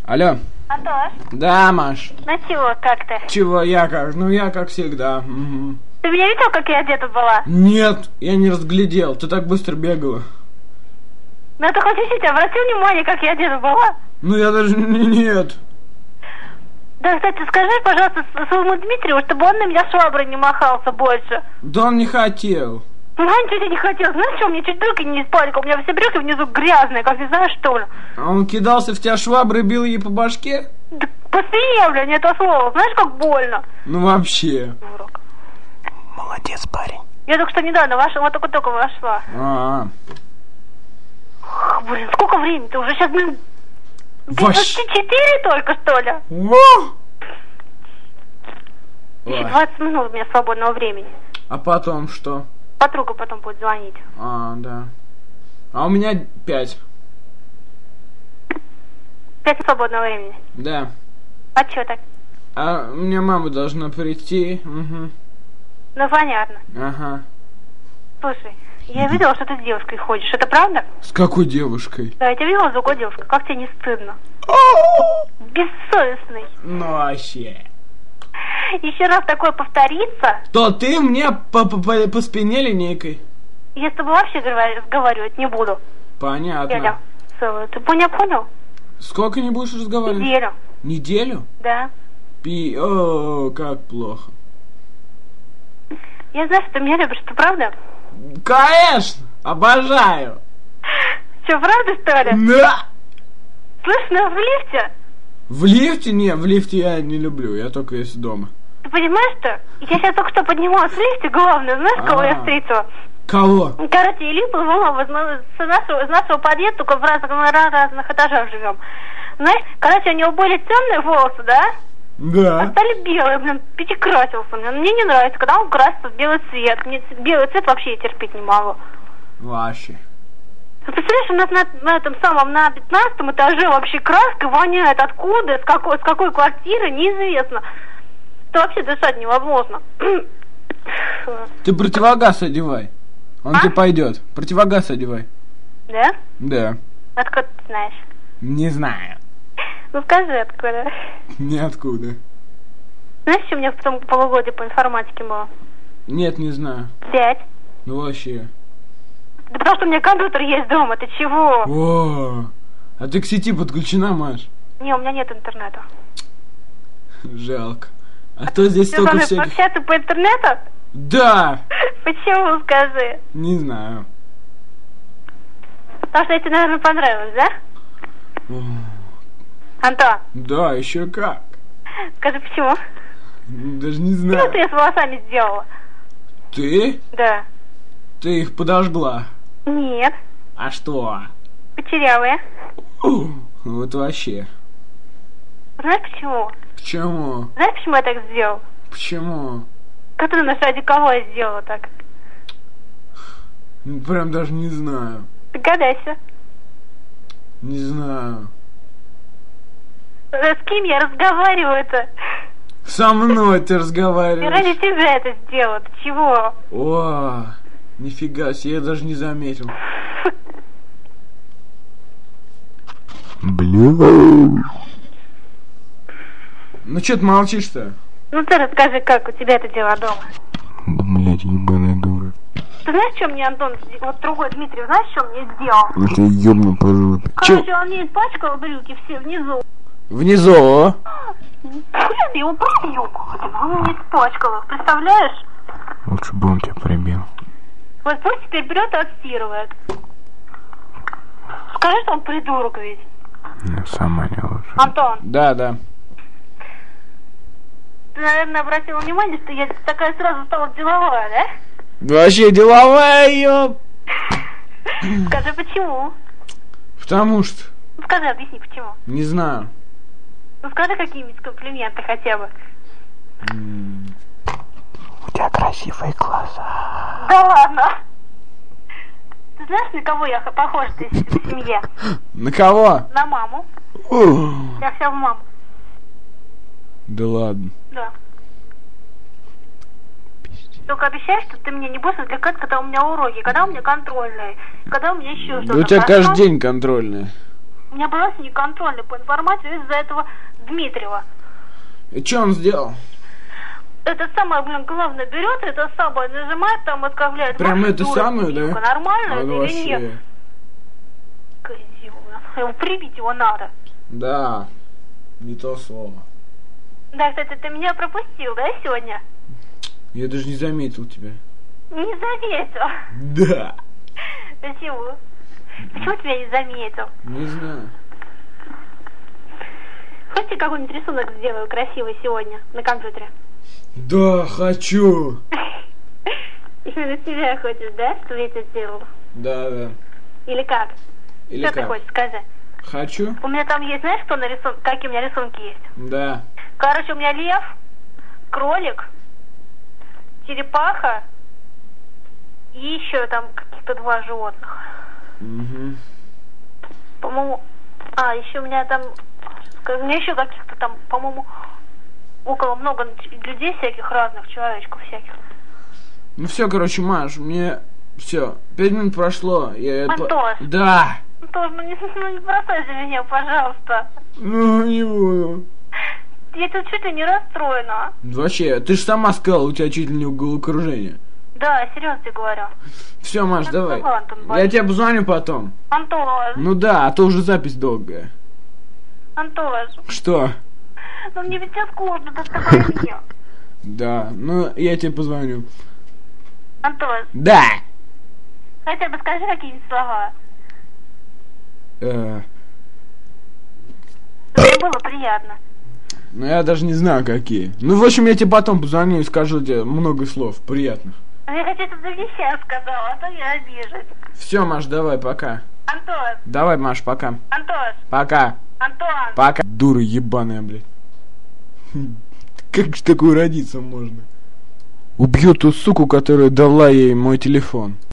Алло. Антош? Да, Маш. Ну чего, как ты? Чего, я как? Ну, я как всегда. Угу. Ты меня видел, как я одета была? Нет, я не разглядел. Ты так быстро бегала. Ну, ты хоть действительно обрати внимание, как я одета была? Ну, я даже... Нет. Да, кстати, скажи, пожалуйста, своему Дмитрию, чтобы он на меня шваброй не махался больше. Да он не хотел. Ну, я ничего не хотел. Знаешь что, мне чуть брюки не испачкал. У меня все брюки внизу грязные, как не знаешь, что ли. А он кидался в тебя шваброй, бил ей по башке? Да по спине, бля, не это слово. Знаешь, как больно. Ну, вообще. Дурак. Молодец, парень. Я только что недавно вошла, вот только вошла. Блин, сколько времени-то? Уже сейчас, блин, 24 только, что ли? Еще 20 минут у меня свободного времени. А потом что? Подруга потом будет звонить. Да. А у меня 5. 5 свободного времени? Да. А чё так? А у меня мама должна прийти. Угу. Ну, понятно. Ага. Слушай, я видела, что ты с девушкой ходишь. Это правда? С какой девушкой? Да, я тебя видела с другой девушкой. Как тебе не стыдно? Бессовестный. Ну, вообще. Еще раз такое повторится... То ты мне по спине линейкой? Я с тобой вообще разговаривать не буду. Понятно. Дядя, целую. Ты меня понял? Сколько не будешь разговаривать? Неделю. Неделю? Да. О, как плохо. Я знаю, что ты меня любишь, ты правда? Конечно! Обожаю! Че, правда, что ли? Да! Слышь, ну в лифте? В лифте? Не, в лифте я не люблю, я только если дома. Ты понимаешь, что? Я сейчас только что поднималась в лифте, главное, знаешь, кого я встретила? Кого? Короче, Илья плывала с нашего подъезда, только в разных этажах живем. Знаешь, короче, у него были темные волосы, да? Да. А стали белые, блин, перекрасился. Мне не нравится, когда он красится в белый цвет. Мне белый цвет вообще я терпеть не могу. Вообще. Ты представляешь, у нас на этом самом, на 15 этаже вообще краска воняет. Откуда, с какой квартиры, неизвестно. Это вообще дышать невозможно. Ты противогаз одевай. Он тебе пойдет. Противогаз одевай. Да? Да. Откуда ты знаешь? Не знаю. Ну скажи, откуда? Ниоткуда. Знаешь, что у меня в том полугодии по информатике было? Нет, не знаю. 5. Ну вообще. Да потому что у меня компьютер есть дома, ты чего? О, а ты к сети подключена, Маш? Не, у меня нет интернета. Жалко. А то здесь столько всяких... Общаться по интернету? Да! Почему, скажи? Не знаю. Потому что я тебе, наверное, понравилось, да? Антон? Да, еще как. Скажи, почему? Даже не знаю. Что ты с волосами сделала? Ты? Да. Ты их подожгла? Нет. А что? Потеряла. Вот вообще. Знаешь почему? Почему? Знаешь, почему я так сделал? Почему? Как ты думаешь, ради кого я сделала так? Прям даже не знаю. Догадайся. Не знаю. С кем я разговариваю-то? Со мной ты Я разговариваешь. ради тебя это сделала. Ты чего? О, нифига себе, я даже не заметил. Бля. Ну что ты молчишь-то? Ну ты расскажи, как у тебя это дела дома? Да, блядь, ебаная дура. Ты знаешь, что мне Антон, вот другой Дмитрий, знаешь, что мне сделал? Ну ты ёбну пожалуй. Короче, он мне испачкал брюки все внизу. Внизу? Блин, я его прибью. Он мне испачкал их, представляешь? Лучше бы он тебя прибил. Вот пусть теперь берет и отстирывает. Скажи, что он придурок ведь. Ну, сама не лучше. Антон. Да, да. Ты, наверное, обратил внимание, что я такая сразу стала деловая, да? Вообще деловая, ёп. Скажи, почему? Потому что... Ну, скажи, объясни, почему. Не знаю. Ну, скажи какие-нибудь комплименты хотя бы. У тебя красивые глаза. Да ладно. Ты знаешь, на кого я похожа в семье? На кого? На маму. Я вся в маму. Да ладно. Да. Только обещай, что ты меня не будешь отвлекать, когда у меня уроки, когда у меня контрольные, когда у меня еще что-то. Да у тебя каждый день контрольные. У меня баланс неконтрольный по информации из-за этого Дмитриева. И что он сделал? Это самое, главное, берет, это самое нажимает, там оскорбляет. Прям это самое, да? Нормально А это или вообще. нет? Козёл. Его прибить его надо. Да, не то слово. Да, кстати, ты меня пропустил, да, сегодня? Я даже не заметил тебя. Не заметил. Да. Почему? Почему тебя не заметил? Не знаю. Хочешь, какой-нибудь рисунок сделаю красивый сегодня на компьютере? Да, хочу. Именно себя хочешь, да, чтобы я тебе сделала? Да, да. Или как? Или Что как? ты хочешь, скажи? Хочу? У меня там есть, знаешь, что нарисован? Какие у меня рисунки есть? Да. Короче, у меня лев, кролик, черепаха и еще там каких-то 2 животных. Угу. По-моему... еще у меня там... У меня еще каких-то там, по-моему, около много людей всяких разных, человечков всяких. Ну все, короче, Маш, мне... Все, 5 минут прошло. Антош. Да. Антош, ну не бросай за меня, пожалуйста. Ну, не буду. Я тут чуть ли не расстроена. Вообще, ты же сама сказала, у тебя чуть ли не головокружение. Да, серьезно тебе говорю. Все, Маш, Ну, давай. давай, Антон, Я боюсь. тебе позвоню потом. Антош, Ну да, а то уже запись долгая. Антош, Что? ну мне ведь сейчас скучно, ты пойми. Да, ну я тебе позвоню. Антош, Да. хотя бы скажи какие-нибудь слова. Мне было приятно. Ну я даже не знаю какие. Ну в общем я тебе потом позвоню и скажу тебе много слов приятных. Я хочу, чтобы ты мне сейчас сказала, а то я обижусь. Все, Маш, давай, пока. Антош, Давай, Маш, пока. Антош, Пока. Антон. Пока. Дура ебаная, блядь. Как же такую родиться можно? Убью ту суку, которая дала ей мой телефон.